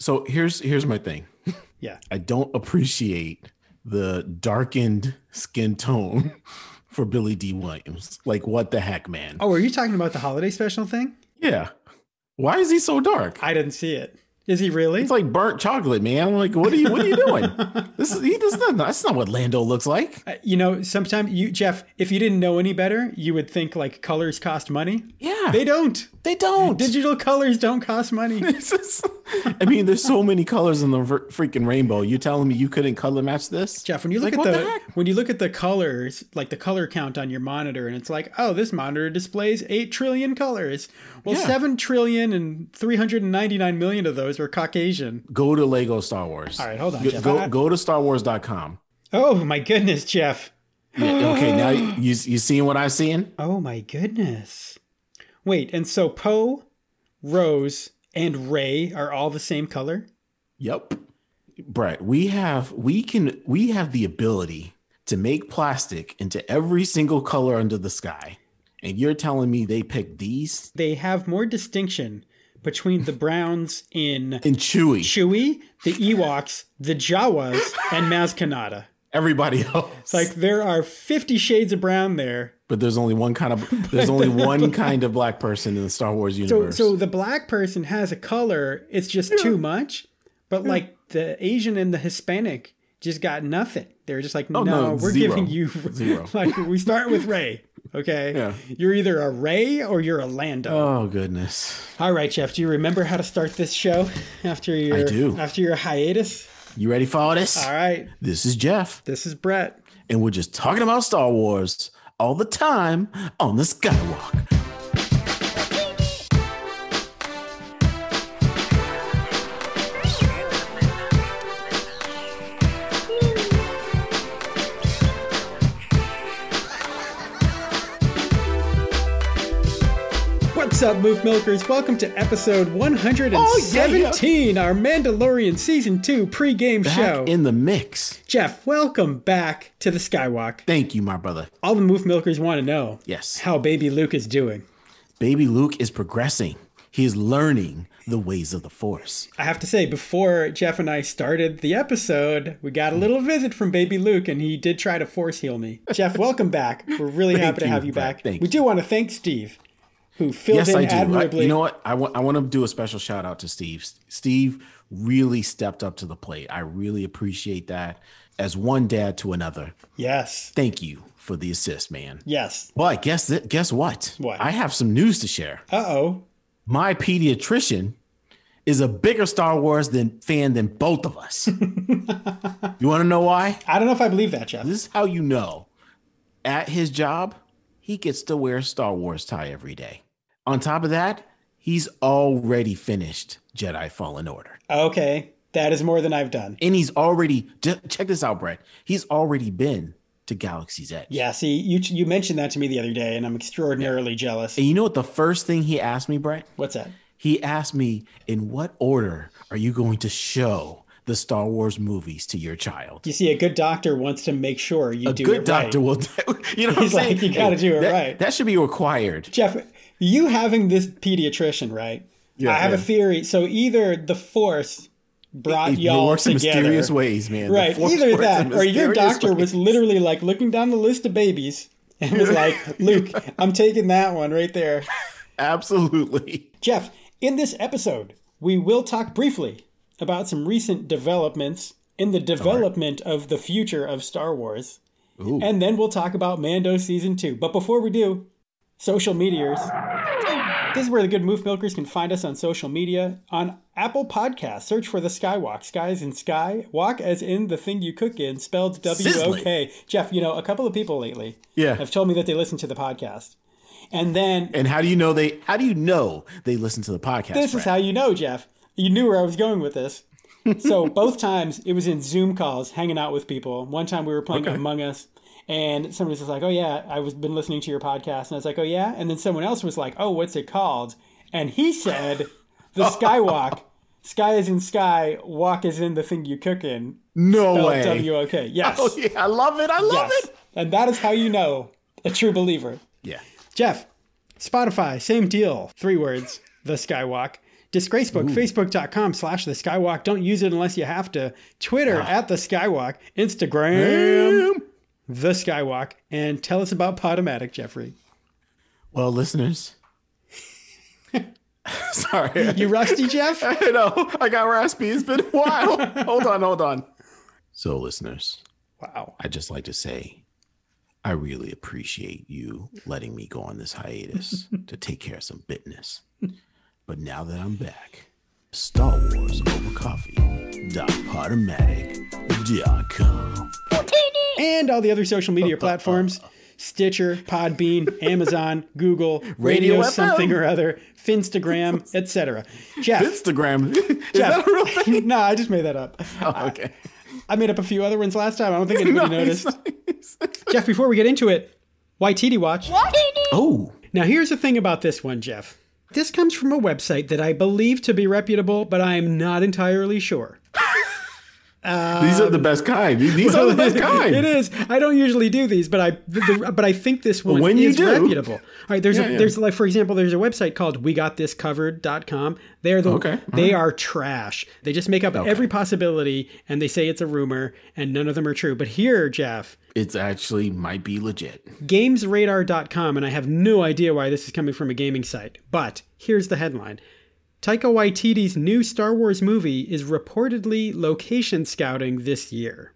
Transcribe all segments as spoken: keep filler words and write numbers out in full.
So here's here's my thing. Yeah. I don't appreciate the darkened skin tone for Billy D. Williams. Like, what the heck, man? Oh, are you talking about the holiday special thing? Yeah. Why is he so dark? I didn't see it. Is he really? It's like burnt chocolate, man. I'm like, what are you what are you doing? This is he does not that's not what Lando looks like. Uh, you know, sometimes you, Jeff, if you didn't know any better, you would think like colors cost money. Yeah. They don't. They don't. Digital colors don't cost money. It's just- I mean, there's so many colors in the ver- freaking rainbow. You telling me you couldn't color match this? Jeff, when you look Like, at what the, the heck? when you look at the colors, like the color count on your monitor, and it's like, oh, this monitor displays eight trillion colors. Well, Yeah. seven trillion and three hundred ninety-nine million of those are Caucasian. Go to Lego Star Wars. All right, hold on, Go, Jeff. go, I- go to star wars dot com. Oh my goodness, Jeff. Yeah, okay, now you you seeing what I'm seeing? Oh my goodness. Wait, and so Poe, Rose, and Ray are all the same color? Yep. Brett, we have we can we have the ability to make plastic into every single color under the sky. And you're telling me they picked these? They have more distinction between the Browns in And Chewy. Chewie, the Ewoks, the Jawas, and Maz Kanata. Everybody else. It's like there are fifty shades of brown there. But there's only one kind of there's only one kind of black person in the Star Wars So universe. so the black person has a color, it's just too much. But like the Asian and the Hispanic just got nothing. They're just like, no, Oh, no, we're zero. giving you Zero. like we start with Ray. Okay. Yeah. You're either a Ray or you're a Lando. Oh goodness. All right, Jeff. Do you remember how to start this show after your I do. after your hiatus? You ready for all this? All right. This is Jeff. This is Brett. And we're just talking about Star Wars all the time on the Skywalk. What's up, Moof Milkers? Welcome to episode one hundred seventeen, Oh, yeah, our Mandalorian Season two pregame Back show. in the mix. Jeff, welcome back to the Skywalk. Thank you, my brother. All the Moof Milkers want to know Yes. how baby Luke is doing. Baby Luke is progressing. He is learning the ways of the Force. I have to say, before Jeff and I started the episode, we got a little visit from baby Luke, and he did try to force heal me. Jeff, welcome back. We're really Thank happy to you, have you Brett. back. Thank we you. do want to thank Steve, who filled Yes, in I do. I, admirably. you know what? I want I want to do a special shout out to Steve. Steve really stepped up to the plate. I really appreciate that. As one dad to another. Yes. Thank you for the assist, man. Yes. But guess th- guess what? What? I have some news to share. Uh-oh. My pediatrician is a bigger Star Wars than fan than both of us. You want to know why? I don't know if I believe that, Jeff. This is how you know. At his job, he gets to wear a Star Wars tie every day. On top of that, he's already finished Jedi Fallen Order. Okay. That is more than I've done. And he's already, j- check this out, Brett. He's already been to Galaxy's Edge. Yeah, see, you you mentioned that to me the other day, and I'm extraordinarily jealous. And you know what the first thing he asked me, Brett? What's that? He asked me, in what order are you going to show the Star Wars movies to your child? You see, a good doctor wants to make sure you A do good it doctor right. will do, you know what I'm He's like, saying? you gotta do it that, right. That should be required. Jeff, you having this pediatrician, right? Yeah, I have yeah. a theory. So either the Force brought It y'all works in together. mysterious ways, man. The Right. Force Either works that in or your mysterious doctor ways. was literally like looking down the list of babies and was like, Luke, I'm taking that one right there. Absolutely. Jeff, in this episode, we will talk briefly about some recent developments in the development of the future of Star Wars. Ooh. And then we'll talk about Mando Season two. But before we do, social meteors. This is where the good Moof Milkers can find us on social media. On Apple Podcasts, search for The Skywalk. Sky as in sky, walk as in the thing you cook in, spelled W O K. Jeff, you know, a couple of people lately Yeah. have told me that they listen to the podcast. And then And how do you know they how do you know they listen to the podcast? this is Brett? how you know, Jeff. You knew where I was going with this. So both times it was in Zoom calls, hanging out with people. One time we were playing Okay. Among Us, and somebody was like, "Oh yeah, I was been listening to your podcast," and I was like, "Oh yeah," and then someone else was like, "Oh, what's it called?" And he said, "The Skywalk." Sky is in sky, walk is in the thing you cook in. No Spelled way. W O K. Yes. Oh yeah, I love it. I love yes. it. And that is how you know a true believer. Yeah. Jeff, Spotify, same deal. Three words, The Skywalk. Disgracebook, Facebook.com slash the Skywalk. Don't use it unless you have to. Twitter ah. at the Skywalk. Instagram, Damn. the Skywalk. And tell us about Podomatic, Jeffrey. Well, listeners. Sorry. You rusty, Jeff? I know. I got raspy. It's been a while. hold on, hold on. So, listeners. Wow. I'd just like to say, I really appreciate you letting me go on this hiatus to take care of some business. But now that I'm back, Star Wars Over Coffee dot podomatic dot com. And all the other social media platforms. Stitcher, Podbean, Amazon, Google, Radio, Radio something or other, Finstagram, et cetera. Jeff. Finstagram? Is Jeff, that a real thing? No, I just made that up. Oh, okay. I, I made up a few other ones last time. I don't think anybody nice, noticed. Nice. Jeff, before we get into it, Waititi Watch. Waititi! Oh. Now, here's the thing about this one, Jeff. This comes from a website that I believe to be reputable, but I am not entirely sure. Um, these are the best kind. These well, are the best kind. It is. I don't usually do these, but I the, but I think this one when is you do. reputable. All right, there's yeah, a, yeah. there's like for example, there's a website called we got this covered dot com. They're the okay. they right. are trash. They just make up okay. every possibility and they say it's a rumor and none of them are true. But here, Jeff, it's actually might be legit. games radar dot com, and I have no idea why this is coming from a gaming site, but here's the headline. Taika Waititi's new Star Wars movie is reportedly location scouting this year.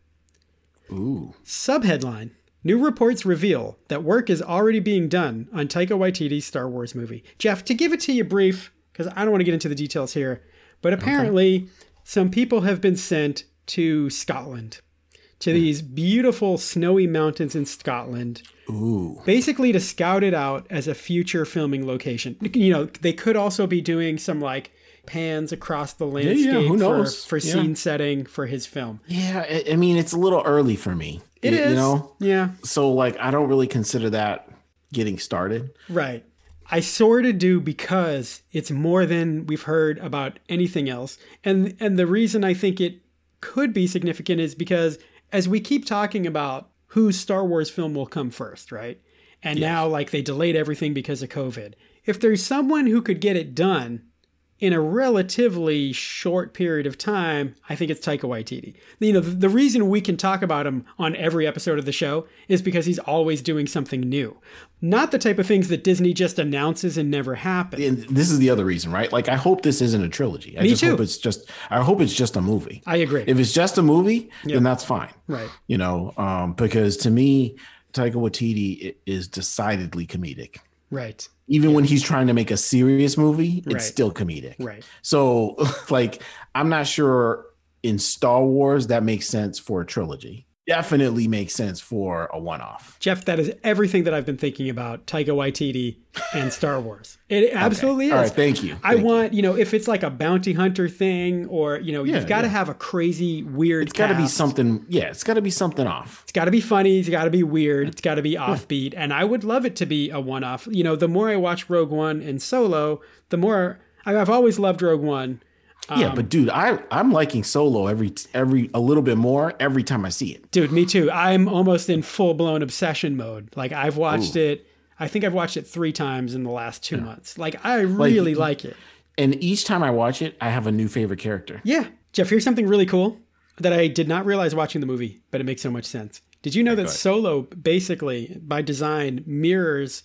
Ooh. Subheadline. New reports reveal that work is already being done on Taika Waititi's Star Wars movie. Jeff, to give it to you brief, because I don't want to get into the details here, but apparently okay. some people have been sent to Scotland, to these beautiful snowy mountains in Scotland. Ooh. Basically to scout it out as a future filming location. You know, they could also be doing some like pans across the landscape yeah, yeah. Who knows? for, for yeah. scene setting for his film. Yeah, I, I mean, it's a little early for me. It you, is. You know? Yeah. So like, I don't really consider that getting started. Right. I sort of do because it's more than we've heard about anything else. And and the reason I think it could be significant is because as we keep talking about whose Star Wars film will come first, right? And yes. now, like, they delayed everything because of COVID. If there's someone who could get it done in a relatively short period of time, I think it's Taika Waititi. You know, the, the reason we can talk about him on every episode of the show is because he's always doing something new. Not the type of things that Disney just announces and never happen. And this is the other reason, right? Like, I hope this isn't a trilogy. I Me just too. hope it's just, I hope it's just a movie. I agree. If it's just a movie, yep. then that's fine. Right. You know, um, because to me, Taika Waititi is decidedly comedic. Right. Even yeah. when he's trying to make a serious movie, it's right. still comedic. Right. So, like, I'm not sure in Star Wars that makes sense for a trilogy. Definitely makes sense for a one-off. Jeff, that is everything that I've been thinking about Taika Waititi and Star Wars. It absolutely okay. is. All right, thank you. I thank want, you. you know, if it's like a bounty hunter thing or, you know, yeah, you've got to yeah. have a crazy, weird It's got to be cast. something, yeah, it's got to be something off. It's got to be funny. It's got to be weird. It's got to be offbeat. And I would love it to be a one-off. You know, the more I watch Rogue One and Solo, the more, I've always loved Rogue One. Um, yeah, but dude, I I'm liking Solo every every a little bit more every time I see it. Dude, me too. I'm almost in full blown obsession mode. Like I've watched Ooh. it. I think I've watched it three times in the last two yeah. months. Like I really like, like it. And each time I watch it, I have a new favorite character. Yeah, Jeff. Here's something really cool that I did not realize watching the movie, but it makes so much sense. Did you know that Solo basically, by design, mirrors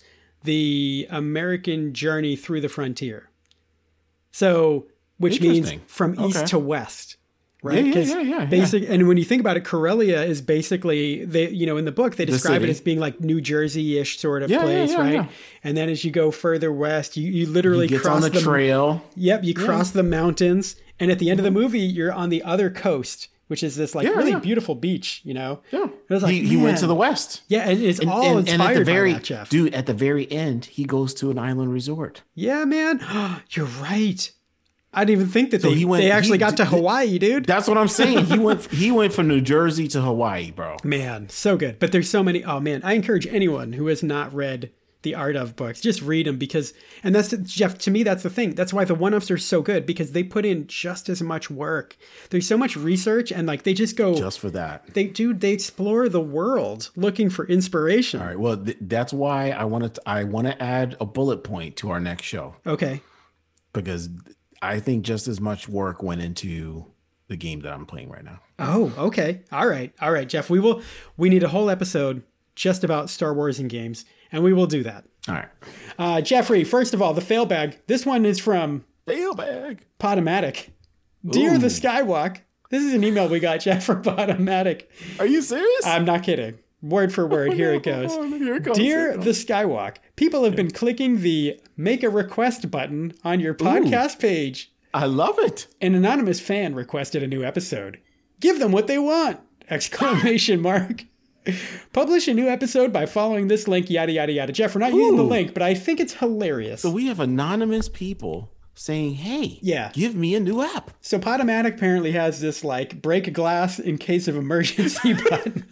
the American journey through the frontier? So. Which means from east okay. to west, right? Yeah, yeah, yeah, yeah, basic, yeah. And when you think about it, Corellia is basically, they, you know, in the book, they describe the it as being like New Jersey-ish sort of yeah, place, yeah, yeah, right? Yeah. And then as you go further west, you, you literally you cross on the, the trail. Yep, you yeah. cross the mountains. And at the end of the movie, you're on the other coast, which is this like yeah, really yeah. beautiful beach, you know? Yeah. It was like, he, he went to the west. Yeah, and it's and, all and, inspired and at the very, by that, Jeff. Dude, at the very end, he goes to an island resort. Yeah, man. You're right. I didn't even think that so they, he went, they actually he, got to Hawaii, dude. That's what I'm saying. He went he went from New Jersey to Hawaii, bro. Man, so good. But there's so many. Oh, man. I encourage anyone who has not read the Art of books, just read them because, and that's, Jeff, to me, that's the thing. That's why the one-offs are so good because they put in just as much work. There's so much research and like they just go. Just for that. They, dude, they explore the world looking for inspiration. All right. Well, th- that's why I want to, I want to add a bullet point to our next show. Okay. Because I think just as much work went into the game that I'm playing right now. Oh, okay. All right. All right, Jeff. We will. We need a whole episode just about Star Wars and games, and we will do that. All right. Uh, Jeffrey, first of all, the fail bag. This one is from Fail bag. Podomatic. Dear Ooh. the Skywalk. This is an email we got, Jeff, from Podomatic. Are you serious? I'm not kidding. Word for word. Oh, Here no. it goes. Oh, here it comes. Dear Here it the comes. Skywalk. People have been clicking the make a request button on your podcast page. I love it. An anonymous fan requested a new episode. Give them what they want! Exclamation mark. Publish a new episode by following this link, yada, yada, yada. Jeff, we're not using the Ooh. link, but I think it's hilarious. So we have anonymous people saying, hey, Yeah. give me a new app. So Podomatic apparently has this, like, break a glass in case of emergency button.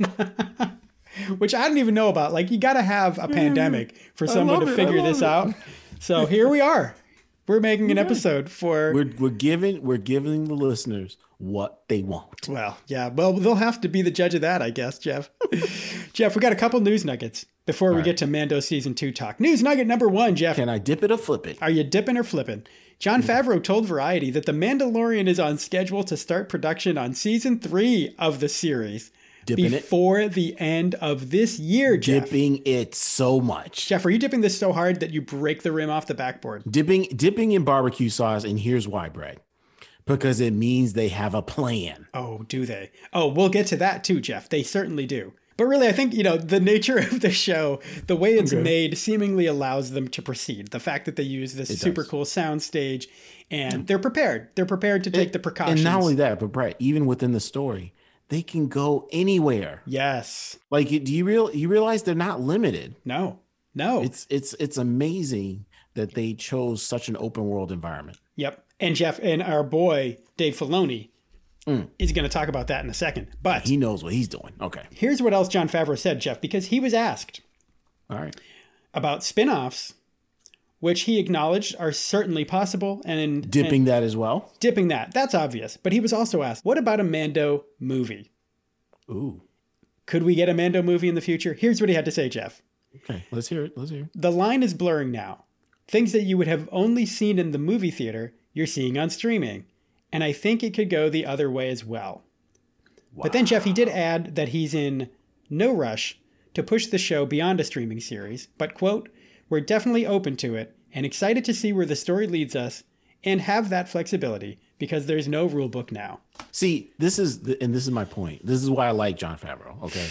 Which I didn't even know about. Like, you got to have a pandemic for someone love to it, figure I love this it. out. So here we are. We're making an episode for... We're we're giving we're giving the listeners what they want. Well, yeah. Well, they'll have to be the judge of that, I guess, Jeff. Jeff, we got a couple news nuggets before we right. get to Mando Season two talk. News nugget number one, Jeff. Can I dip it or flip it? Are you dipping or flipping? John Favreau told Variety that The Mandalorian is on schedule to start production on Season three of the series Dipping it? before the end of this year, Jeff. Dipping it so much. Jeff, are you dipping this so hard that you break the rim off the backboard? Dipping dipping in barbecue sauce, and here's why, Brad. Because it means they have a plan. Oh, do they? Oh, we'll get to that too, Jeff. They certainly do. But really, I think, you know, the nature of the show, the way it's Okay. made seemingly allows them to proceed. The fact that they use this It super does. cool sound stage and they're prepared. They're prepared to take the precautions. And not only that, but Brad, even within the story, they can go anywhere. Yes. Like, do you real you realize they're not limited? No. No. It's it's it's amazing that they chose such an open world environment. Yep. And Jeff and our boy, Dave Filoni, Mm. is going to talk about that in a second. But He knows what he's doing. Okay. here's what else John Favreau said, Jeff, because he was asked All right. about spin-offs, which he acknowledged are certainly possible, and Dipping and that as well. dipping that. That's obvious. But he was also asked, what about a Mando movie? Ooh. Could we get a Mando movie in the future? Here's what he had to say, Jeff. Okay. Let's hear it. Let's hear it. The line is blurring now. Things that you would have only seen in the movie theater, you're seeing on streaming. And I think it could go the other way as well. Wow. But then, Jeff, he did add that he's in no rush to push the show beyond a streaming series, but, quote, we're definitely open to it and excited to see where the story leads us and have that flexibility because there's no rule book now. See, this is the, and this is my point. This is why I like John Favreau. Okay.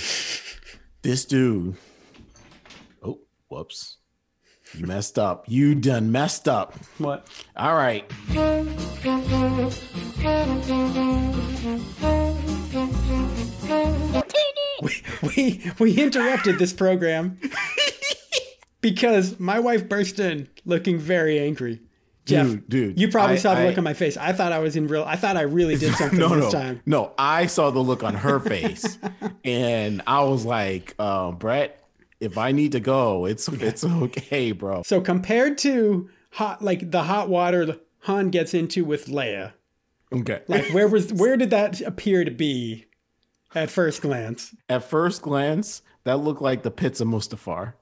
This dude. Oh, whoops. You messed up. You done messed up. What? All right. We, we, we interrupted this program because my wife burst in looking very angry. Jeff, Dude, dude, you probably I- saw the I- look on my face. I thought I was in real. I thought I really did something No, this no, time. no. I saw the look on her face, and I was like, uh, "Brett, if I need to go, it's it's okay, bro." So compared to hot, like the hot water Han gets into with Leia, Okay. like where was where did that appear to be at first glance? At first glance, that looked like the pits of Mustafar.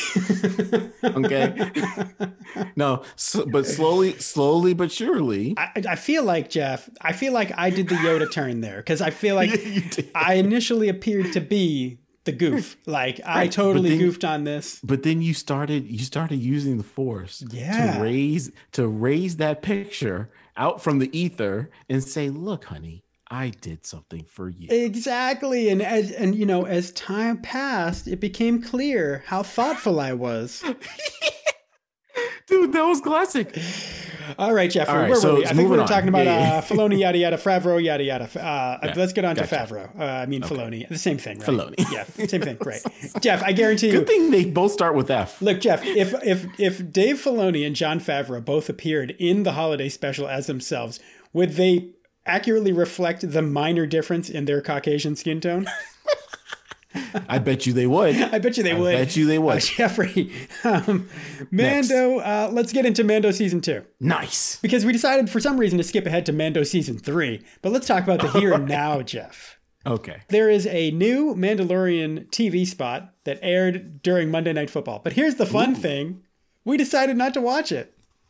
Okay. No, so, but slowly, slowly but surely. I, I feel like Jeff. I feel like I did the Yoda turn there because I feel like You did. I initially appeared to be the goof. Like I Right, totally but then- goofed on this. But then you started you started using the force Yeah. to raise to raise that picture out from the ether and say, "Look, honey, I did something for you." Exactly, and as and you know, as time passed, it became clear how thoughtful I was. Dude, that was classic. All right, Jeffrey, All right, where so were we? I think we moving were on. talking about Yeah, yeah. uh, Filoni, yada yada, Favreau, yada yada. Uh, Yeah, let's get on gotcha. to Favreau. Uh, I mean Filoni, the same thing, right? Filoni. Yeah, same thing. Right, Jeff. I guarantee you. Good thing they both start with F. Look, Jeff, if if if Dave Filoni and John Favreau both appeared in the holiday special as themselves, would they accurately reflect the minor difference in their Caucasian skin tone? I bet you they would. I bet you they I would. bet you they would. Uh, Jeffrey, um, Mando, uh, let's get into Mando season two. Nice. Because we decided for some reason to skip ahead to Mando season three. But let's talk about the here and now, Jeff. Okay. There is a new Mandalorian T V spot that aired during Monday Night Football. But here's the fun thing. We decided not to watch it.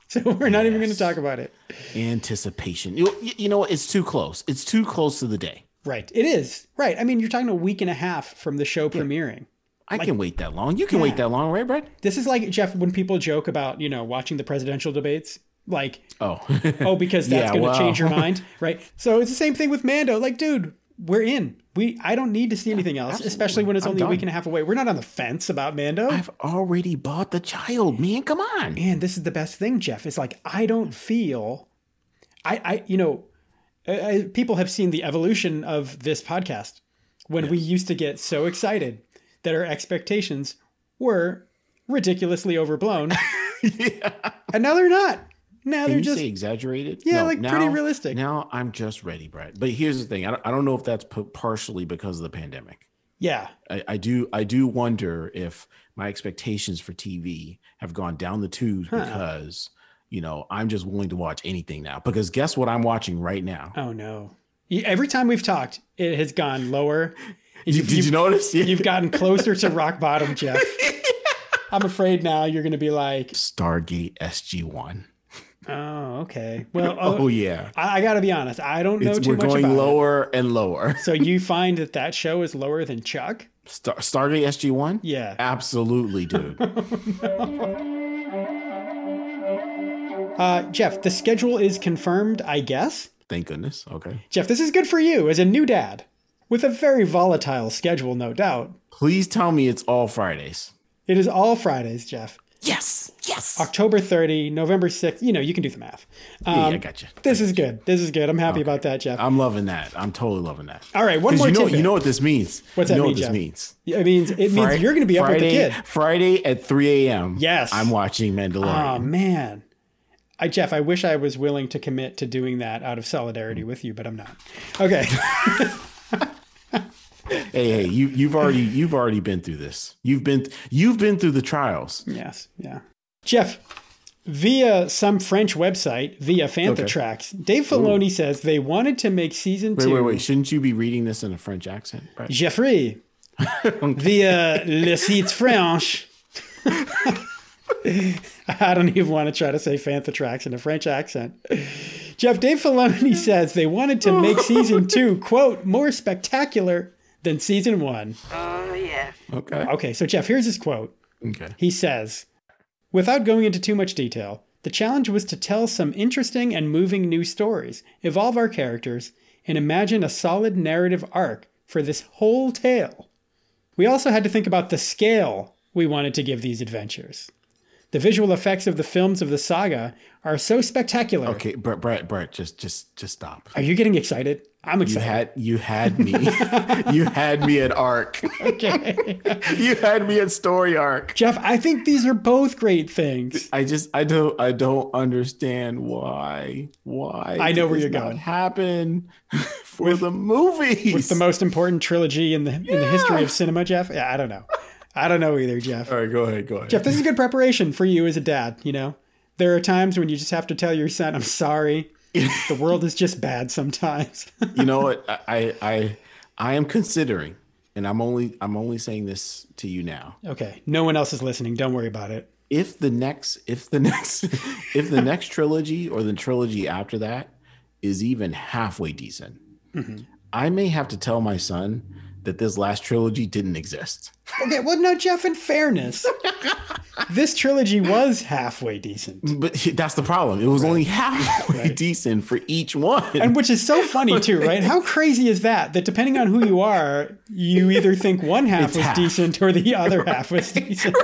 So we're not Yes. even going to talk about it. Anticipation. You, you know what? It's too close. It's too close to the day. Right. It is. Right. I mean, you're talking a week and a half from the show premiering. I can wait that long. You can Yeah. wait that long, right, Brett? This is like, Jeff, when people joke about, you know, watching the presidential debates, like, Oh. oh, because that's Yeah, going to well. change your mind, right? So it's the same thing with Mando. Like, dude, we're in. We I don't need to see anything else, absolutely. especially when it's I'm only a week done. and a half away. We're not on the fence about Mando. I've already bought the child, man. Come on. And this is the best thing, Jeff. It's like, I don't feel, I, I you know, uh, people have seen the evolution of this podcast when we used to get so excited that our expectations were ridiculously overblown. Yeah. And now they're not. Now Can they're you just, say exaggerated? Yeah, like, pretty realistic. Now I'm just ready, Brett. But here's the thing. I don't, I don't know if that's p- partially because of the pandemic. yeah. I, I do I do wonder if my expectations for T V have gone down the tubes Huh. because, you know, I'm just willing to watch anything now. Because guess what I'm watching right now? Oh, no. You- Every time we've talked, it has gone lower. Did, You've- did you you've- notice? Yeah. You've gotten closer to rock bottom, Jeff. I'm afraid now you're going to be like, Stargate S G one. oh, okay. Well, Oh, uh, yeah. I, I got to be honest. I don't know It's, too we're much going about it. lower and lower. So you find that that show is lower than Chuck? Star, Stargate S G one? Yeah. Absolutely, dude. Uh, Jeff, the schedule is confirmed, I guess. Thank goodness. Okay. Jeff, this is good for you as a new dad. With a very volatile schedule, no doubt. Please tell me it's all Fridays. It is all Fridays, Jeff. Yes. Yes. October thirtieth, November sixth. You know, you can do the math. Um, yeah, I got you. This is good. This is good. I'm happy about that, Jeff. I'm loving that. I'm totally loving that. All right, one 'Cause more you know, tidbit. you know what this means. What's you that know mean, what this Jeff? means. It means it means Fri- you're going to be up Friday, with the kid. Friday at three a.m. Yes. I'm watching Oh Mandalorian. man, I Jeff, I wish I was willing to commit to doing that out of solidarity with you, but I'm not. Okay. Hey, hey, you you've already you've already been through this. You've been you've been through the trials. Yes. Yeah. Jeff, via some French website, via Fantha Tracks, Dave Filoni says they wanted to make season Wait, two. wait, wait. Shouldn't you be reading this in a French accent? Right? Jeffrey, via Le Site French. I don't even want to try to say Fantha Tracks in a French accent. Jeff, Dave Filoni says they wanted to make season two, quote, more spectacular than season one. Oh, yeah. Okay. Okay, so Jeff, here's his quote. Okay. He says, without going into too much detail, the challenge was to tell some interesting and moving new stories, evolve our characters, and imagine a solid narrative arc for this whole tale. We also had to think about the scale we wanted to give these adventures. The visual effects of the films of the saga are so spectacular. Okay, Brett, Brett, Brett, just just just stop. Are you getting excited? I'm You excited. had you had me. You had me at arc. Okay. You had me at story arc. Jeff, I think these are both great things. I just I don't I don't understand why why I know did where this you're not going. happen for the movies. With the most important trilogy in the in the history of cinema, Jeff? Yeah, I don't know. I don't know either, Jeff. All right, go ahead, go ahead. Jeff, this is good preparation for you as a dad, you know? There are times when you just have to tell your son, I'm sorry. The world is just bad sometimes. You know what? I I I am considering, and I'm only I'm only saying this to you now. Okay. No one else is listening. Don't worry about it. If the next if the next if the next trilogy or the trilogy after that is even halfway decent, Mm-hmm. I may have to tell my son that this last trilogy didn't exist. Okay, well, no, Jeff, in fairness, this trilogy was halfway decent. But that's the problem. It was only halfway Right. decent for each one. And which is so funny, too, right? How crazy is that? That depending on who you are, you either think one half It's was half. decent or the other half was decent.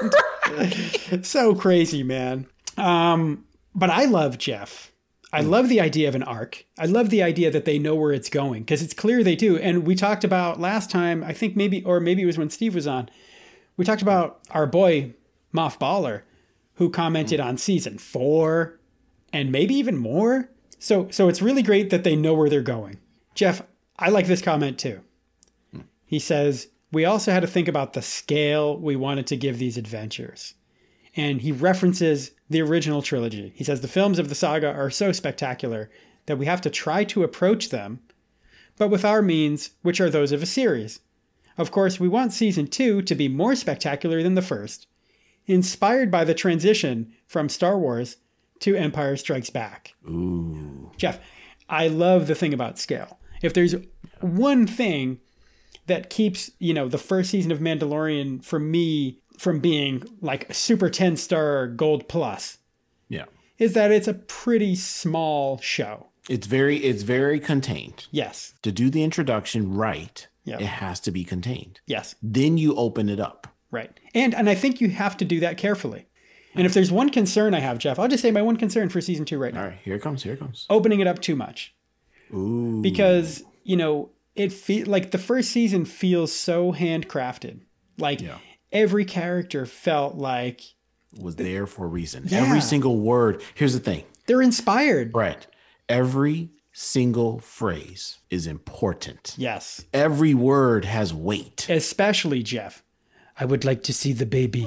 So crazy, man. Um, but I love Jeff. I love the idea of an arc. I love the idea that they know where it's going because it's clear they do. And we talked about last time, I think maybe, or maybe it was when Steve was on, we talked about our boy, Moff Baller, who commented on season four and maybe even more. So, so it's really great that they know where they're going. Jeff, I like this comment too. He says, we also had to think about the scale we wanted to give these adventures. And he references the original trilogy. He says the films of the saga are so spectacular that we have to try to approach them, but with our means, which are those of a series. Of course, we want season two to be more spectacular than the first, inspired by the transition from Star Wars to Empire Strikes Back. Ooh. Jeff, I love the thing about scale. If there's one thing that keeps, you know, the first season of Mandalorian for me from being like a super ten star gold plus, Yeah. is that it's a pretty small show. It's very it's very contained. Yes. To do the introduction right, Yep. it has to be contained. Yes. Then you open it up. Right. And and I think you have to do that carefully. And if there's one concern I have, Jeff, I'll just say my one concern for season two right now. All right, here it comes. Here it comes. Opening it up too much. Ooh. Because, you know, it fe- like the first season feels so handcrafted. Like Yeah. every character felt like was there for a reason. Yeah. Every single word. Here's the thing. they're inspired. Brett, every single phrase is important. Yes. Every word has weight. Especially Jeff. I would like to see the baby.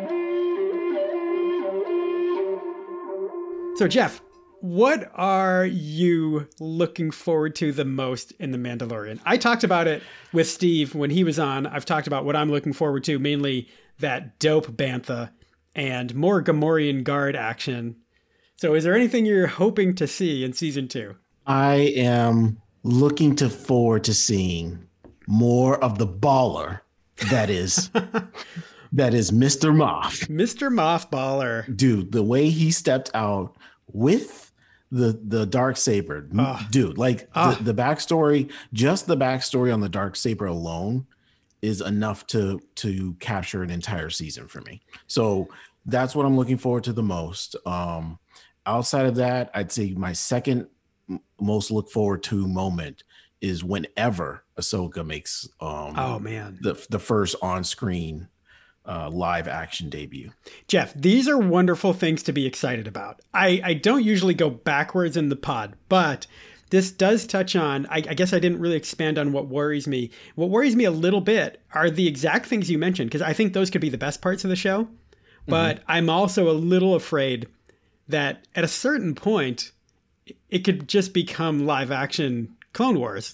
So Jeff, what are you looking forward to the most in The Mandalorian? I talked about it with Steve when he was on. I've talked about what I'm looking forward to, mainly that dope bantha and more Gamorrean Guard action. So is there anything you're hoping to see in season two? I am looking to forward to seeing more of the baller that is that is Mister Moff. Mister Mothballer. Dude, the way he stepped out with the the Darksaber, Ah. dude, like Ah. the, the backstory, just the backstory on the Darksaber alone is enough to to capture an entire season for me. So that's what I'm looking forward to the most. Um, outside of that, I'd say my second m- most look forward to moment is whenever Ahsoka makes um, Oh, man. the the first on screen uh, live action debut. Jeff, these are wonderful things to be excited about. I, I don't usually go backwards in the pod, but this does touch on, I, I guess I didn't really expand on what worries me. What worries me a little bit are the exact things you mentioned, because I think those could be the best parts of the show. But mm-hmm. I'm also a little afraid that at a certain point, it could just become live action Clone Wars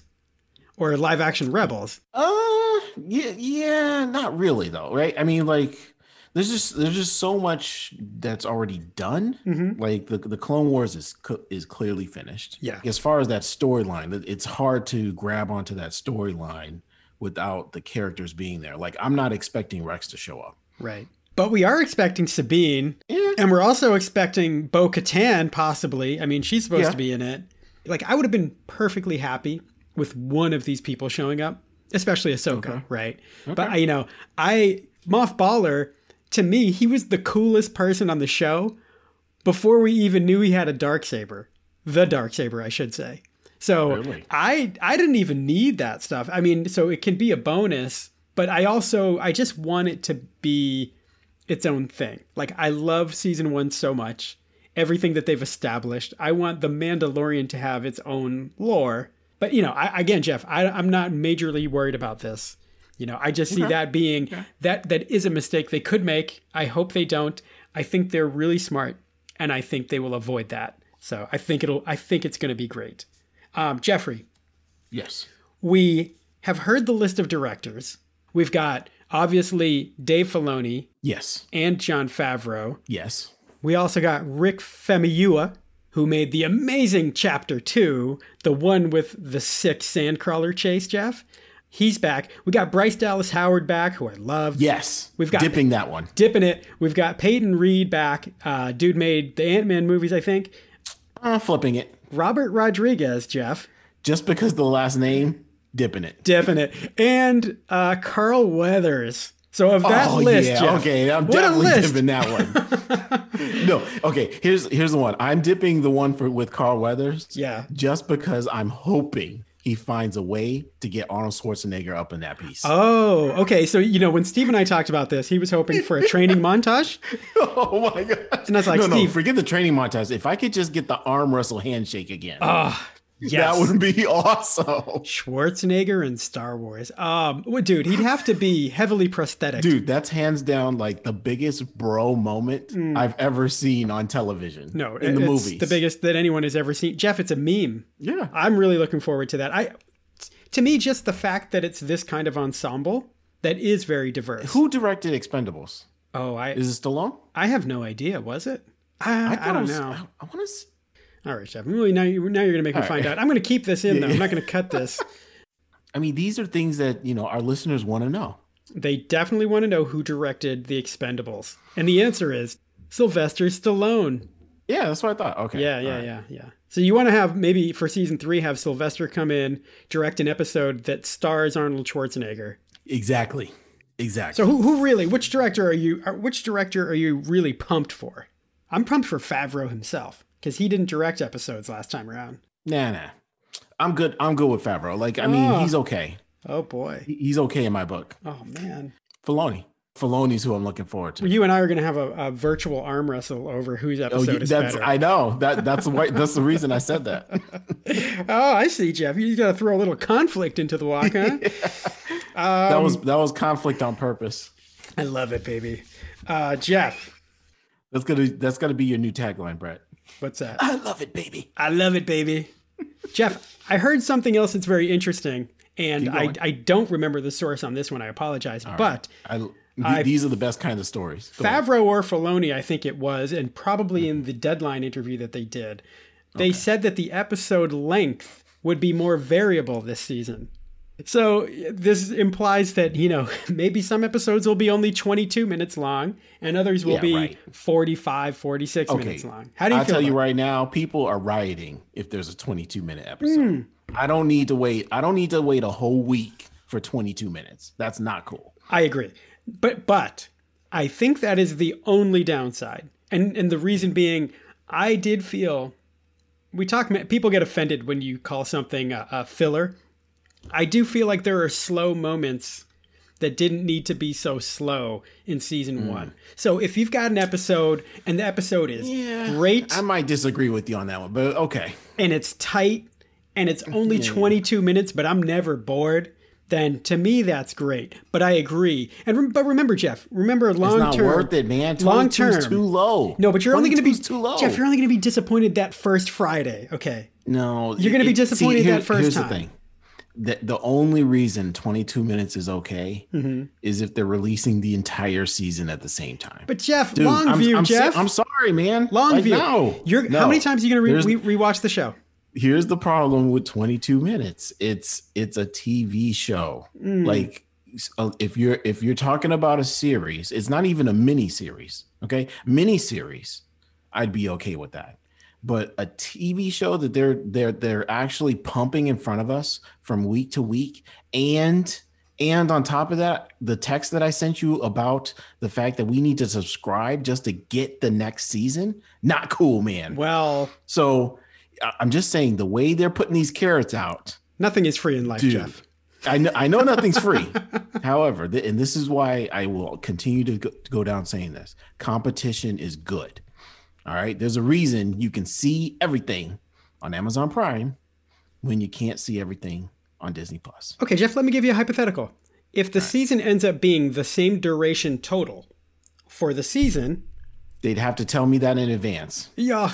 or live action Rebels. Uh, yeah, yeah, not really though, right? I mean, like, there's just there's just so much that's already done. Mm-hmm. Like the the Clone Wars is is clearly finished. Yeah. As far as that storyline, it's hard to grab onto that storyline without the characters being there. Like, I'm not expecting Rex to show up. Right. But we are expecting Sabine, Yeah. and we're also expecting Bo-Katan, possibly. I mean, she's supposed Yeah. to be in it. Like, I would have been perfectly happy with one of these people showing up, especially Ahsoka, Okay. right? Okay. But, you know, I, Moff Baller, to me, he was the coolest person on the show before we even knew he had a Darksaber. The Darksaber, I should say. So Really? I, I didn't even need that stuff. I mean, so it can be a bonus, but I also, I just want it to be its own thing. Like, I love season one so much. Everything that they've established. I want The Mandalorian to have its own lore. But, you know, I, again, Jeff, I, I'm not majorly worried about this. You know, I just see Okay. that being, Okay. that that is a mistake they could make. I hope they don't. I think they're really smart, and I think they will avoid that. So I think it'll, I think it's going to be great. Um, Jeffrey, Yes. we have heard the list of directors. We've got, obviously, Dave Filoni Yes. and Jon Favreau. Yes. We also got Rick Famuyiwa, who made the amazing Chapter two, the one with the sick sandcrawler chase, Jeff. He's back. We got Bryce Dallas Howard back, who I love. Yes. We've got- dipping that one. Dipping it. We've got Peyton Reed back. Uh, dude made the Ant-Man movies, I think. Uh, flipping it. Robert Rodriguez, Jeff. Just because the last name, dipping it. Dipping it. And uh, Carl Weathers. So of that oh, list, yeah. Jeff, Okay, I'm what a definitely list. dipping that one. No, okay. Here's here's the one. I'm dipping the one for with Carl Weathers. Yeah. Just because I'm hoping he finds a way to get Arnold Schwarzenegger up in that piece. Oh, okay. So, you know, when Steve and I talked about this, he was hoping for a training montage. Oh my gosh. And I was like, no, no, Steve- forget the training montage. If I could just get the arm wrestle handshake again, Ah, yes. that would be awesome. Schwarzenegger in Star Wars. Um, well, dude, he'd have to be heavily prosthetic. Dude, that's hands down like the biggest bro moment I've ever seen on television. Mm. no, in the it's movies. the biggest that anyone has ever seen. Jeff, it's a meme. Yeah. I'm really looking forward to that. I, to me, just the fact that it's this kind of ensemble that is very diverse. Who directed Expendables? Oh, I, Is it Stallone? I have no idea. Was it? I, I, I don't was, know. I, I want to. All right, Jeff. Really, now, you, now you're going to make me All find right. out. I'm going to keep this in, Yeah, though. yeah. I'm not going to cut this. I mean, these are things that, you know, our listeners want to know. They definitely want to know who directed The Expendables. And the answer is Sylvester Stallone. Yeah, that's what I thought. Okay. Yeah, yeah, All right. yeah, yeah. So you want to have, maybe for season three, have Sylvester come in, direct an episode that stars Arnold Schwarzenegger. Exactly. Exactly. So who, who really, which director are you, which director are you really pumped for? I'm pumped for Favreau himself, because he didn't direct episodes last time around. Nah, nah. I'm good. I'm good with Favreau. Like, I mean, Oh. he's okay. Oh, boy. He- He's okay in my book. Oh, man. Filoni. Filoni's who I'm looking forward to. You and I are going to have a, a virtual arm wrestle over whose Oh, episode you- is that's better. I know that that's why that's the reason I said that. Oh, I see, Jeff. You got to throw a little conflict into the walk, huh? that was that was conflict on purpose. I love it, baby. Uh, Jeff, That's gonna that's gonna be your new tagline, Brett. what's that? I love it, baby. I love it, baby. Jeff, I heard something else that's very interesting, and Keep I, going. I don't remember the source on this one. I apologize. but I, th- I- these are the best kind of stories. Go ahead. Favreau or Filoni, I think it was, and probably in the Deadline interview that they did, they said that the episode length would be more variable this season. So this implies that, you know, maybe some episodes will be only twenty-two minutes long and others will Yeah, be right. forty-five, forty-six Okay. minutes long. How do you I'll feel tell you about right now, people are rioting if there's a twenty-two minute episode. Hmm. I don't need to wait. I don't need to wait a whole week for twenty-two minutes. That's not cool. I agree. But but I think that is the only downside. And and the reason being, I did feel we talk people get offended when you call something a, a filler. I do feel like there are slow moments that didn't need to be so slow in season one. So if you've got an episode and the episode is great I might disagree with you on that one, but okay. and it's tight and it's only twenty-two minutes, but I'm never bored, then to me that's great. But I agree. And rem- but remember, Jeff, remember long It's not term. worth it, man. Long twenty-two is term. too low. No, but you're only going to be twenty-two is too low. Jeff. You're only going to be disappointed that first Friday. Okay. No, You're gonna be it- disappointed see, here- that first here's time. the thing. The, the only reason twenty-two minutes is okay Mm-hmm. is if they're releasing the entire season at the same time. But Jeff, Dude, long I'm, view, I'm, Jeff. so- I'm sorry, man. long Like, view. No, You're no. how many times are you going to Here's- re- re- rewatch the show? Here's the problem with twenty-two minutes. It's it's a T V show. Mm. Like uh, if you're if you're talking about a series, it's not even a mini series. Okay, mini series, I'd be okay with that. But a T V show that they're they're they're actually pumping in front of us from week to week, and and on top of that, the text that I sent you about the fact that we need to subscribe just to get the next season, not cool, man. Well, So I- I'm just saying the way they're putting these carrots out, nothing is free in life, dude. Jeff. I know I know nothing's free. However, th- and this is why I will continue to go, to go down saying this: competition is good. All right, there's a reason you can see everything on Amazon Prime when you can't see everything on Disney Plus. Okay, Jeff, let me give you a hypothetical. If the season ends up being the same duration total for the season, They'd have to tell me that in advance. yeah,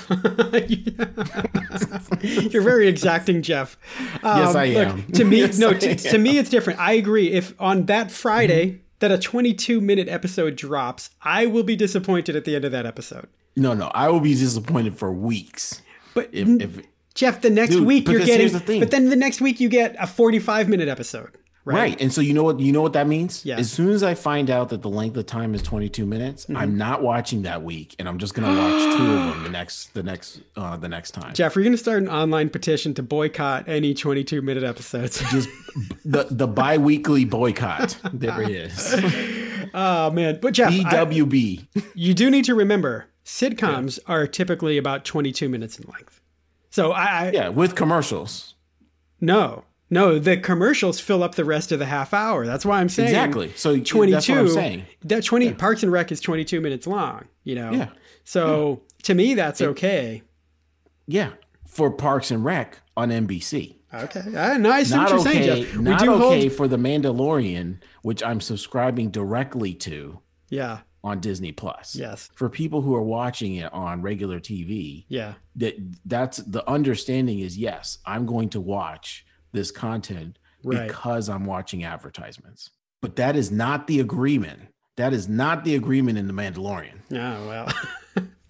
you're very exacting, Jeff. Yes, Um, I look, am. To me, Yes, no, I to, to me, it's different. I agree. If on that Friday that a twenty-two minute episode drops, I will be disappointed at the end of that episode. No, no, I will be disappointed for weeks. But If, if Jeff, the next Dude, week you're because getting, here's the thing. but then the next week you get a forty-five minute episode, right? Right. And so you know what you know what that means? Yeah. As soon as I find out that the length of time is twenty-two minutes, Mm-hmm. I'm not watching that week and I'm just gonna watch two of them the next the next uh the next time. Jeff, we're going to start an online petition to boycott any twenty-two minute episodes. Just the the bi-weekly boycott. There it is. Oh man, but Jeff, B I- W B. you do need to remember sitcoms are typically about twenty-two minutes in length. So I, I Yeah, with commercials. no, no, the commercials fill up the rest of the half hour. That's why I'm saying Exactly. So twenty-two. that's what I'm saying. That twenty Parks and Rec is twenty-two minutes long. You know. Yeah. So to me, that's okay. Yeah. For Parks and Rec on N B C. Okay. I, no, I see Not what you're okay. saying, Jeff. We Not do okay hold. for The Mandalorian, which I'm subscribing directly to Yeah. on Disney Plus. Yes. For people who are watching it on regular T V, Yeah. that that's the understanding is yes, I'm going to watch this content Right. because I'm watching advertisements. But that is not the agreement. That is not the agreement in The Mandalorian. Oh well.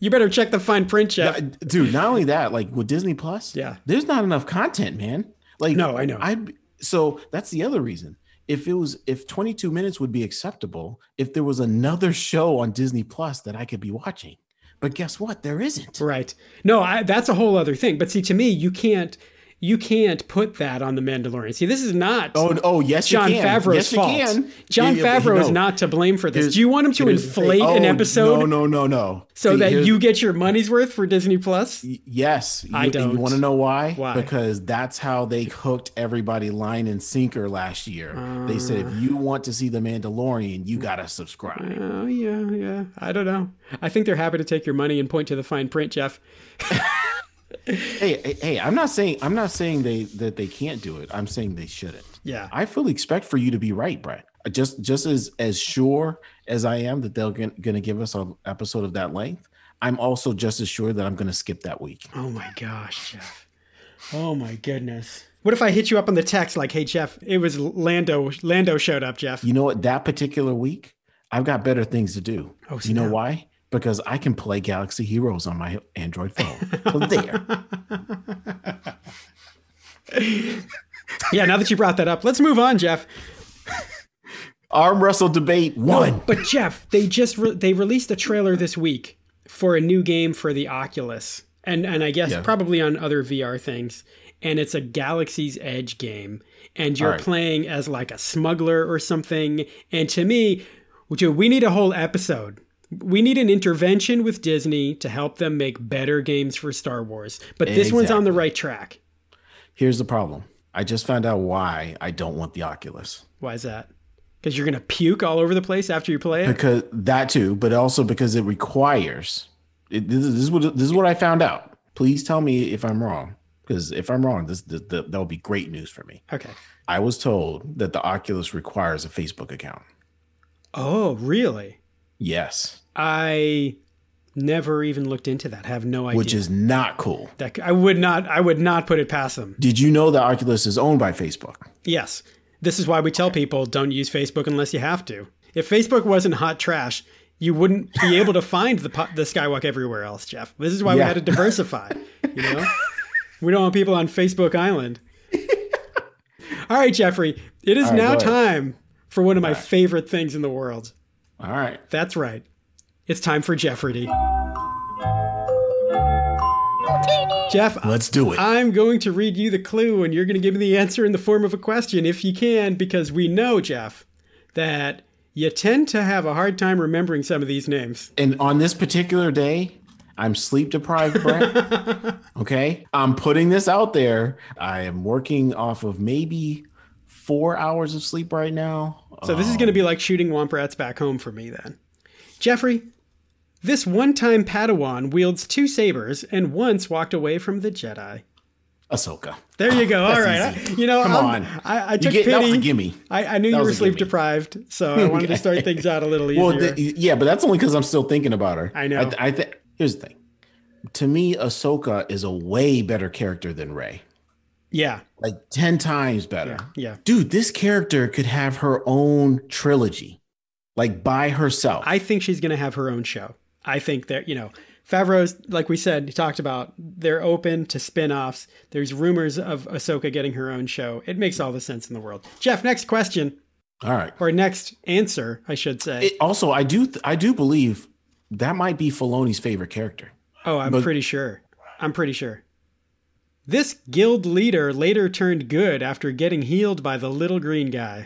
You better check the fine print, Jeff. Yeah, dude, not only that, like with Disney Plus, Yeah. there's not enough content, man. Like, No, I know. I so that's the other reason. If it was, if twenty-two minutes would be acceptable, if there was another show on Disney Plus that I could be watching, but guess what? There isn't. Right. No, I, that's a whole other thing. But see, to me, you can't. You can't put that on The Mandalorian. See, this is not Oh, oh yes, Jon you can. Favreau's yes, you fault. can. Jon Yeah, yeah, Favreau no. is not to blame for this. Here's- Do you want him to here's the thing. inflate an Oh, episode No, no, no, no. so See, that here's- you get your money's worth for Disney Plus? Y- Yes, you, I and don't. You want to know why? Why? Because that's how they hooked everybody line and sinker last year. they said if you want to see The Mandalorian, you gotta subscribe. Oh, yeah, yeah. I don't know. I think they're happy to take your money and point to the fine print, Jeff. hey, hey, hey, I'm not saying I'm not saying they that they can't do it. I'm saying they shouldn't. Yeah. I fully expect for you to be right, Brett. Just just as as sure as I am that they're going to give us an episode of that length, I'm also just as sure that I'm going to skip that week. Oh my gosh, Jeff. Oh my goodness. What if I hit you up on the text like, hey, Jeff, it was Lando. Lando showed up, Jeff. You know what? That particular week, I've got better things to do. Oh, you know snap. why? Because I can play Galaxy Heroes on my Android phone. So there. Yeah, now that you brought that up, let's move on, Jeff. Arm wrestle debate one. But Jeff, they just re- they released a trailer this week for a new game for the Oculus, and and I guess Yeah. probably on other V R things. And it's a Galaxy's Edge game, and you're All right. playing as like a smuggler or something. And to me, dude, we need a whole episode. We need an intervention with Disney to help them make better games for Star Wars. But this one's on the Exactly. right track. Here's the problem. I just found out why I don't want the Oculus. Why is that? Because you're gonna puke all over the place after you play it. Because that too, but also because it requires. It, this, is, this is what this is what I found out. Please tell me if I'm wrong. Because if I'm wrong, this, this that will be great news for me. Okay. I was told that the Oculus requires a Facebook account. Oh, really? Yes, I never even looked into that. Have no idea. which is not cool. that I would not. I would not put it past them. Did you know that Oculus is owned by Facebook? Yes. This is why we tell people don't use Facebook unless you have to. If Facebook wasn't hot trash, you wouldn't be able to find the po- the Skywalk everywhere else, Jeff. This is why we Yeah. had to diversify. You know, we don't want people on Facebook Island. All right, Jeffrey. It is All right, now go ahead. time for one of my All right. favorite things in the world. All right. That's right. It's time for Jeopardy. Jeff, Let's do it. I'm going to read you the clue and you're going to give me the answer in the form of a question if you can, because we know, Jeff, that you tend to have a hard time remembering some of these names. And on this particular day, I'm sleep deprived, Brett. Okay. I'm putting this out there. I am working off of maybe four hours of sleep right now. So this is going to be like shooting womp rats back home for me then. Jeffrey, this one-time Padawan wields two sabers and once walked away from the Jedi. Ahsoka. There you go. All That's right. easy. I, you know, Come I'm- on. I, I You took get- pity. that was a gimme. I, I knew That you were was a sleep gimme. deprived, so I wanted to start things out a little easier. Well, the, yeah, but that's only because I'm still thinking about her. I know. I, th- I think here's the thing. To me, Ahsoka is a way better character than Rey. yeah. Like ten times better. Yeah. Dude, this character could have her own trilogy, like by herself. I think she's going to have her own show. I think that, you know, Favreau's, like we said, he talked about, they're open to spin-offs. There's rumors of Ahsoka getting her own show. It makes all the sense in the world. Jeff, next question, All right. or next answer, I should say. It, also, I do th- I do believe that might be Filoni's favorite character. oh, I'm but- pretty sure. I'm pretty sure. This guild leader later turned good after getting healed by the little green guy.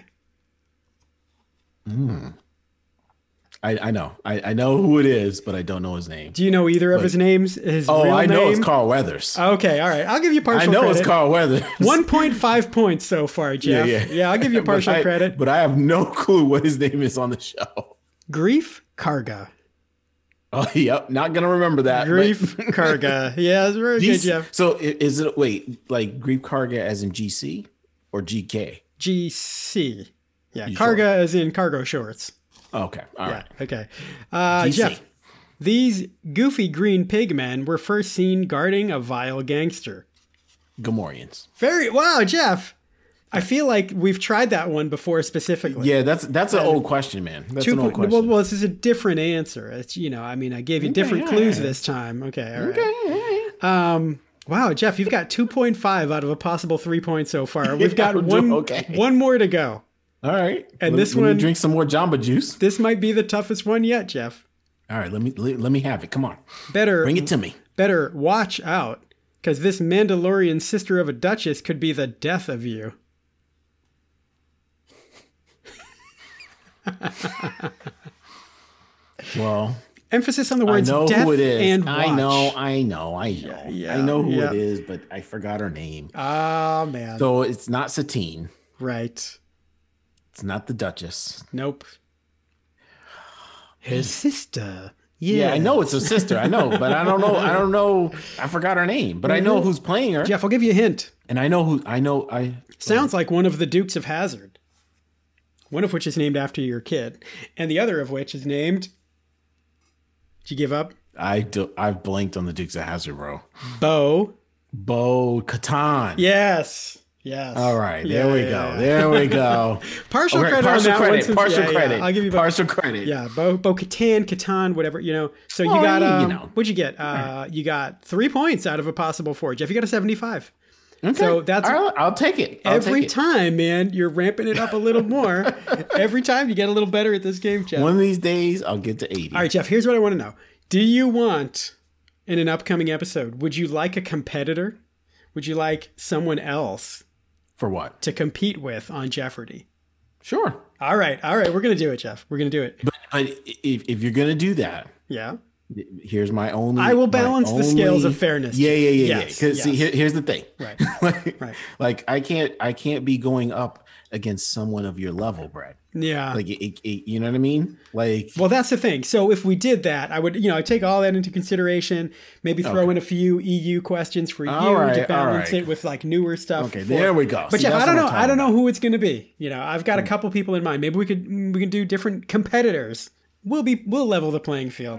I, I know. I, I know who it is, but I don't know his name. Do you know either of his names? His Oh, real I know name? it's Carl Weathers. Okay, all right. I'll give you partial I know credit. it's Carl Weathers. one point five points so far, Jeff. Yeah, yeah. I'll give you But partial I- credit. But I have no clue what his name is on the show. Grief Karga. Oh, yep. Not going to remember that. Grief but- Karga. Yeah, it's very G- good, Jeff. So i- is it, wait, like Grief Karga as in G C or G K? G C. Yeah, You Karga sure? as in cargo shorts. Okay. All Yeah, right. okay. Uh, G C. Jeff, these goofy green pigmen were first seen guarding a vile gangster. Gamorreans. Very, wow, Jeff. I feel like we've tried that one before specifically. Yeah, that's that's an old question, man. That's Two an old point, question. well, well, this is a different answer. It's, you know, I mean, I gave you Okay, different all clues right. this time. Okay, all right. Okay, all right. Um, wow, Jeff, you've got two point five out of a possible three points so far. We've got I'm one, doing okay. one more to go. All right. And let, this let me one- drink some more Jamba Juice. This might be the toughest one yet, Jeff. All right, let me let, let me have it. Come on, Better bring it to me. Better watch out, because this Mandalorian sister of a duchess could be the death of you. Well, Emphasis on the I words know death who it is. and watch. I know, I know, I know. yeah, I know who yeah. it is, but I forgot her name. Ah, man. So it's not Satine. Right. It's not the Duchess. Nope. His sister. Yeah. Yeah, I know it's her sister. I know, but I don't know. I don't know. I forgot her name, but I know who's playing her, Jeff, I'll give you a hint. and I know who. I know. I Sounds like one of the Dukes of Hazzard. One of which is named after your kid, and the other of which is named. Did you give up? I do. I've blanked on the Dukes of Hazzard, bro. Bo. Bo Katan. Yes. Yes. All right, Yeah, there we yeah, go. yeah. There we go. Partial Okay, credit partial on that one. credit. since- Partial yeah, yeah, credit. I'll give you both. partial credit. Yeah, Bo Bo Katan, Katan, whatever, you know. So you Oh, got you um, know. what'd you get? Uh, you got three points out of a possible four. Jeff, you got a seventy-five. Okay. So that's All right, I'll take it. I'll every take it. time, man. You're ramping it up a little more. Every time you get a little better at this game, Jeff. One of these days, I'll get to eighty. All right, Jeff, here's what I want to know. Do you want, in an upcoming episode, would you like a competitor? Would you like someone else For what? to compete with on Jeopardy? Sure. All right, all right, we're going to do it, Jeff. We're going to do it. But but if if you're gonna do that, Yeah. here's my only. I will my balance the scales of fairness. Yeah, yeah, yeah, yeah. Yes, Because see, yes. here, here's the thing. Right, like, right. like I can't I can't be going up against someone of your level, Brad. Yeah. Like it, it, it- you know what I mean? Like Well, that's the thing. So if we did that, I would, you know, I'd take all that into consideration, maybe throw Okay. in a few E U questions for you All right, to all balance right. it with like newer stuff. Okay, for- there we go. But See, Jeff, that's I don't what know. I'm I don't talking know who it's going to be. You know, I've got a couple people in mind. Maybe we could we can do different competitors. We'll be we'll level the playing field.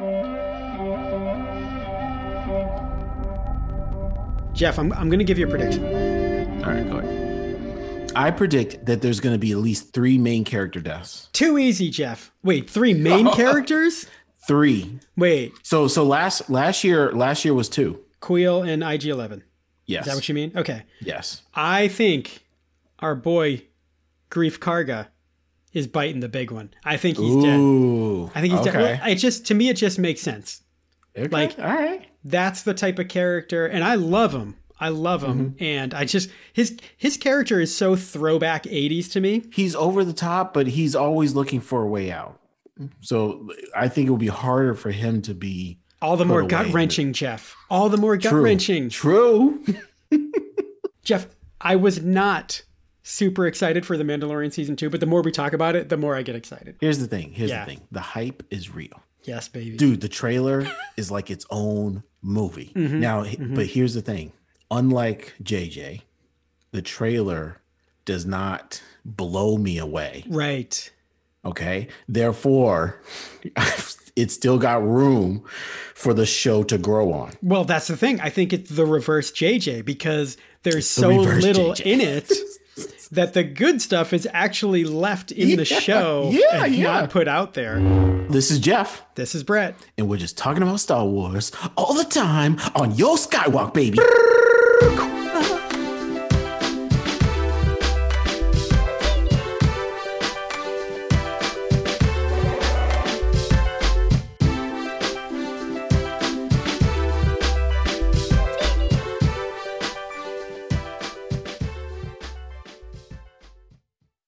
Jeff, I'm I'm going to give you a prediction. All right, go ahead. I predict that there's going to be at least three main character deaths. Too easy, Jeff. Wait, three main characters? Three. Wait, So so last last year last year was two. Queel and I G eleven. Yes. Is that what you mean? Okay. Yes. I think our boy Grief Karga is biting the big one. I think he's dead. Ooh. I think he's okay. dead. Well, it just to me it just makes sense. Okay. like- all right. That's the type of character, and I love him. I love him, Mm-hmm. and I just his his character is so throwback eighties to me. He's over the top, but he's always looking for a way out. So I think it will be harder for him to be All the Put more away. gut wrenching, Jeff. All the more gut true. wrenching, True. Jeff. I was not super excited for the Mandalorian season two, but the more we talk about it, the more I get excited. Here's the thing. Here's Yeah. the thing. The hype is real. Yes, baby. Dude, the trailer is like its own movie. Mm-hmm. Now, h- but here's the thing. Unlike J J, the trailer does not blow me away. Right. Okay. Therefore, it's still got room for the show to grow on. Well, that's the thing. I think it's the reverse J J because there's so reverse little J J. in it that the good stuff is actually left in the Yeah, show yeah, and yeah. not put out there. This is Jeff, This is Brett. and we're just talking about Star Wars all the time on Yo Skywalk, baby.